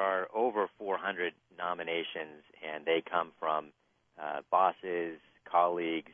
are over 400 nominations, and they come from bosses, colleagues,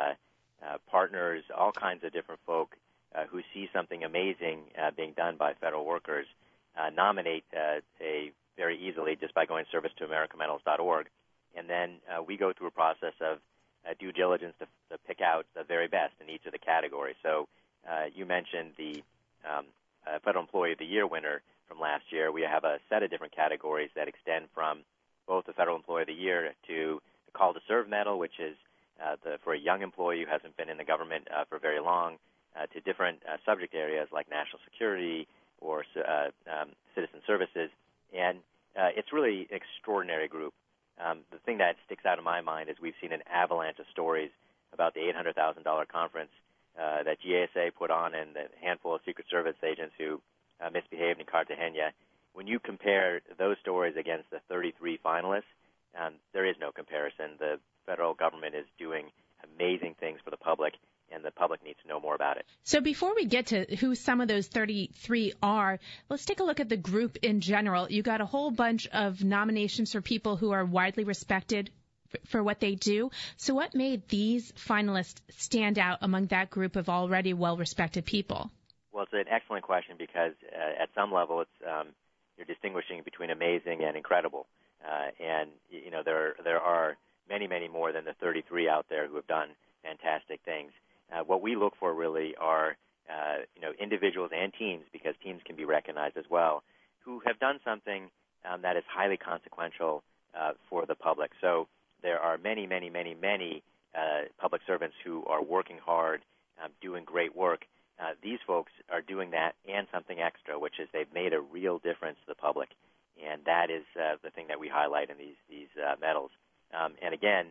partners, all kinds of different folk who see something amazing being done by federal workers, nominate very easily just by going to servicetoamericamedals.org. And then we go through a process of due diligence to pick out the very best in each of the categories. So you mentioned the Federal Employee of the Year winner from last year. We have a set of different categories that extend from both the Federal Employee of the Year to the Call to Serve Medal, which is for a young employee who hasn't been in the government for very long, to different subject areas like national security or citizen services. And it's really an extraordinary group. The thing that sticks out in my mind is we've seen an avalanche of stories about the $800,000 conference that GASA put on and the handful of Secret Service agents who misbehaved in Cartagena. When you compare those stories against the 33 finalists, there is no comparison. The federal government is doing amazing things for the public, and the public needs to know more about it. So before we get to who some of those 33 are, let's take a look at the group in general. You got a whole bunch of nominations for people who are widely respected for what they do. So what made these finalists stand out among that group of already well-respected people? Well, it's an excellent question because at some level it's you're distinguishing between amazing and incredible. And, you know, there are many, many more than the 33 out there who have done fantastic things. What we look for really are, individuals and teams, because teams can be recognized as well, who have done something that is highly consequential for the public. So there are many, many, many, many public servants who are working hard, doing great work. These folks are doing that and something extra, which is they've made a real difference to the public. And that is the thing that we highlight in these medals. And again,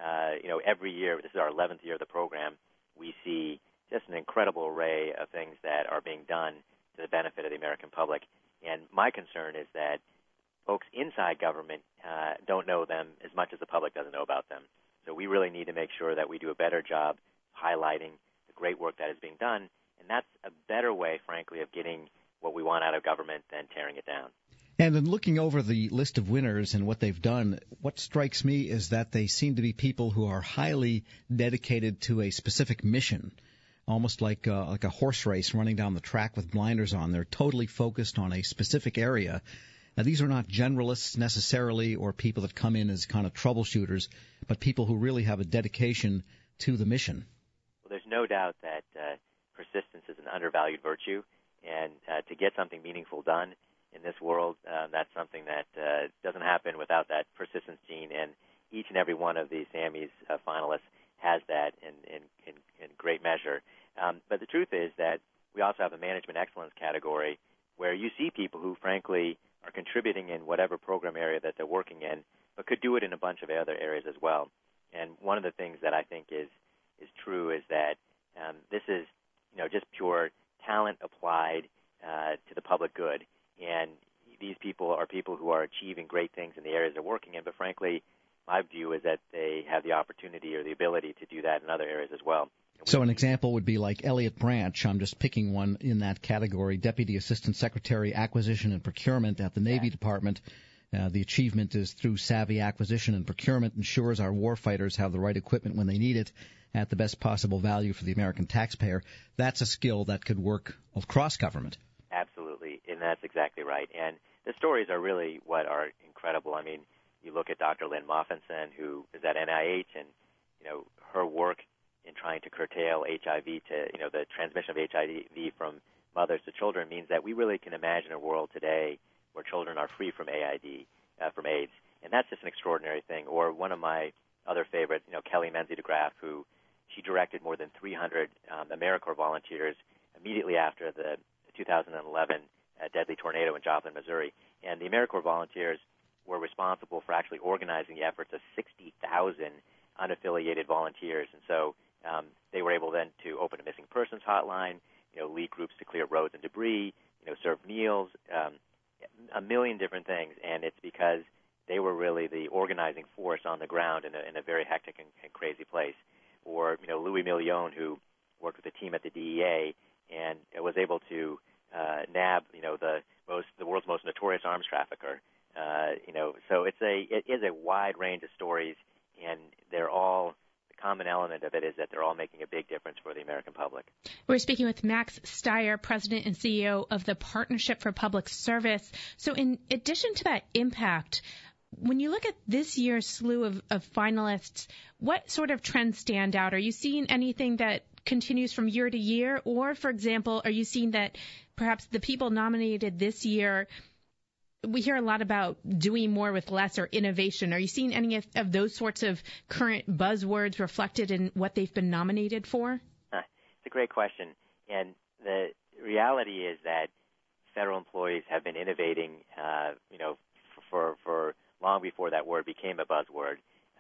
every year, this is our 11th year of the program, we see just an incredible array of things that are being done to the benefit of the American public. And my concern is that folks inside government don't know them as much as the public doesn't know about them. So we really need to make sure that we do a better job highlighting the great work that is being done. And that's a better way, frankly, of getting what we want out of government than tearing it down. And in looking over the list of winners and what they've done, what strikes me is that they seem to be people who are highly dedicated to a specific mission, almost like a horse race running down the track with blinders on. They're totally focused on a specific area. Now, these are not generalists necessarily or people that come in as kind of troubleshooters, but people who really have a dedication to the mission. Well, there's no doubt that persistence is an undervalued virtue, and to get something meaningful done in this world, that's something that doesn't happen without that persistence gene, and each and every one of these Sammys finalists has that in great measure. But the truth is that we also have a management excellence category where you see people who, frankly, are contributing in whatever program area that they're working in, but could do it in a bunch of other areas as well. And one of the things that I think is true is that this is, just pure talent applied to the public good. And these people are people who are achieving great things in the areas they're working in, but frankly, my view is that they have the opportunity or the ability to do that in other areas as well. So an example would be like Elliot Branch. I'm just picking one in that category, Deputy Assistant Secretary, Acquisition and Procurement at the Navy Department. The achievement is through savvy acquisition and procurement ensures our warfighters have the right equipment when they need it at the best possible value for the American taxpayer. That's a skill that could work across government. Absolutely, and that's exactly right. And the stories are really what are incredible. I mean, you look at Dr. Lynn Moffinson, who is at NIH, and, her work in trying to curtail HIV to, the transmission of HIV from mothers to children means that we really can imagine a world today where children are free from from AIDS. And that's just an extraordinary thing. Or one of my other favorites, Kelly Menzie DeGraff, who she directed more than 300 AmeriCorps volunteers immediately after the 2011 deadly tornado in Joplin, Missouri. And the AmeriCorps volunteers were responsible for actually organizing the efforts of 60,000 unaffiliated volunteers. And so they were able then to open a missing persons hotline, lead groups to clear roads and debris, serve meals, a million different things. And it's because they were really the organizing force on the ground in a very hectic and crazy place. Or, Louis Million, who worked with a team at the DEA and was able to nab, the world's most notorious arms trafficker So it is a wide range of stories, and they're all, the common element of it is that they're all making a big difference for the American public. We're speaking with Max Stier, President and CEO of the Partnership for Public Service. So in addition to that impact, when you look at this year's slew of finalists, what sort of trends stand out? Are you seeing anything that continues from year to year? Or, for example, are you seeing that perhaps the people nominated this year, we hear a lot about doing more with less or innovation. Are you seeing any of those sorts of current buzzwords reflected in what they've been nominated for? It's a great question. And the reality is that federal employees have been innovating, for long before that word became a buzzword.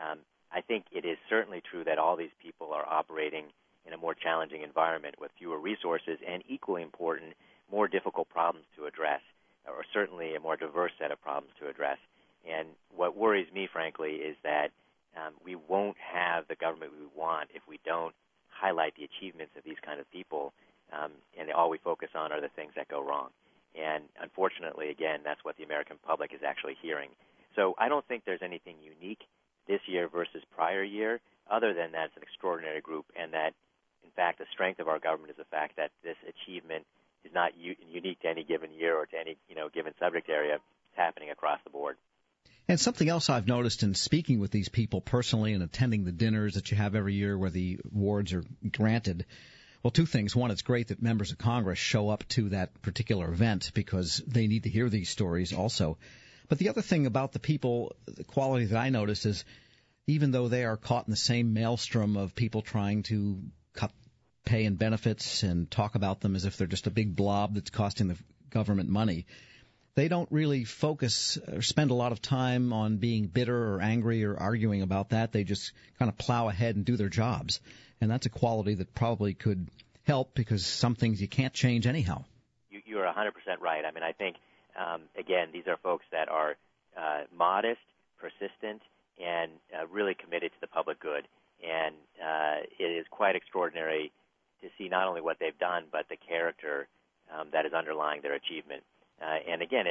I think it is certainly true that all these people are operating in a more challenging environment with fewer resources and, equally important, more difficult problems to address, or certainly a more diverse set of problems to address. And what worries me, frankly, is that we won't have the government we want if we don't highlight the achievements of these kind of people, and all we focus on are the things that go wrong. And unfortunately, again, that's what the American public is actually hearing. So I don't think there's anything unique this year versus prior year, other than that it's an extraordinary group, and that, in fact, the strength of our government is the fact that this achievement is not unique to any given year or to any given subject area. It's happening across the board. And something else I've noticed in speaking with these people personally and attending the dinners that you have every year where the awards are granted, well, two things. One, it's great that members of Congress show up to that particular event because they need to hear these stories also. But the other thing about the people, the quality that I noticed is even though they are caught in the same maelstrom of people trying to cut pay and benefits and talk about them as if they're just a big blob that's costing the government money, they don't really focus or spend a lot of time on being bitter or angry or arguing about that. They just kind of plow ahead and do their jobs. And that's a quality that probably could help because some things you can't change anyhow. You are 100% right. I mean, I think, again, these are folks that are modest, persistent, and really committed to the public good. And it is quite extraordinary to see not only what they've done, but the character that is underlying their achievement. And again,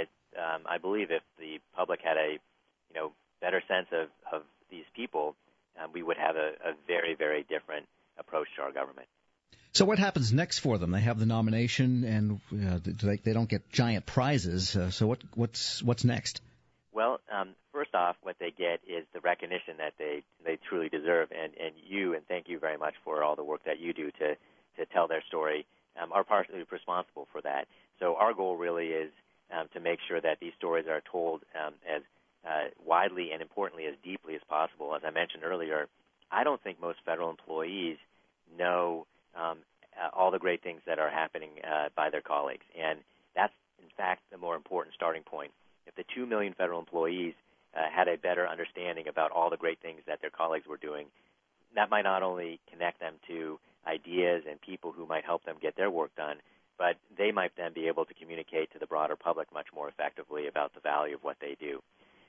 I believe if the public had a better sense of these people, we would have a very, very different approach to our government. So what happens next for them? They have the nomination, and they don't get giant prizes. So what's next? Well, first off, what they get is the recognition that they truly deserve, and thank you very much for all the work that you do to tell their story, are partially responsible for that. So our goal really is to make sure that these stories are told as widely and, importantly, as deeply as possible. As I mentioned earlier, I don't think most federal employees know all the great things that are happening by their colleagues, and that's, in fact, the more important starting point. If the 2 million federal employees had a better understanding about all the great things that their colleagues were doing, that might not only connect them to ideas and people who might help them get their work done, but they might then be able to communicate to the broader public much more effectively about the value of what they do.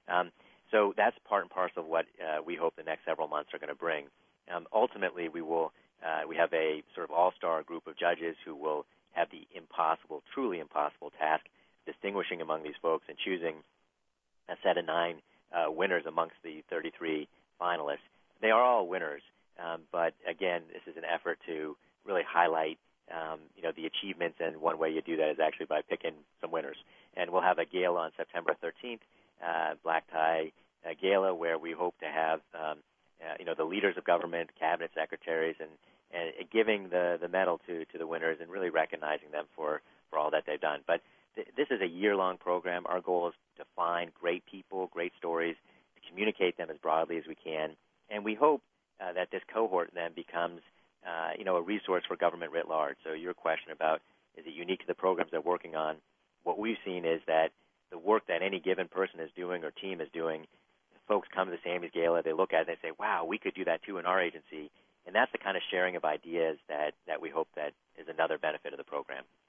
So that's part and parcel of what we hope the next several months are going to bring. Ultimately, we have a sort of all-star group of judges who will have the truly impossible task distinguishing among these folks and choosing a set of 9 winners amongst the 33 finalists. They are all winners, but again, this is an effort to really highlight the achievements, and one way you do that is actually by picking some winners. And we'll have a gala on September 13th, black tie gala, where we hope to have the leaders of government, cabinet secretaries, and giving the medal to the winners and really recognizing them for all that they've done. But this is a year-long program. Our goal is to find great people, great stories, to communicate them as broadly as we can, and we hope that this cohort then becomes a resource for government writ large. So your question about is it unique to the programs they're working on, what we've seen is that the work that any given person is doing or team is doing, folks come to the Sammy's Gala, they look at it and they say, wow, we could do that too in our agency. And that's the kind of sharing of ideas that we hope that is another benefit of the program.